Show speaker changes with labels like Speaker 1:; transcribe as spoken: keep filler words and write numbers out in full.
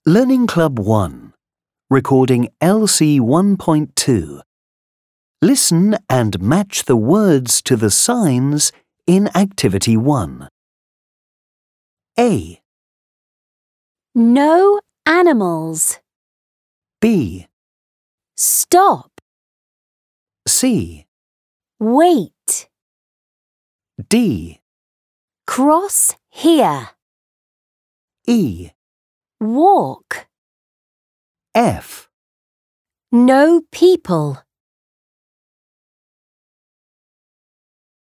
Speaker 1: Learning Club one, recording L C one point two. Listen and match the words to the signs in Activity one. A.
Speaker 2: No animals.
Speaker 1: B.
Speaker 2: Stop.
Speaker 1: C.
Speaker 2: Wait.
Speaker 1: D.
Speaker 2: Cross here.
Speaker 1: E.
Speaker 2: Walk.
Speaker 1: F.
Speaker 2: No people.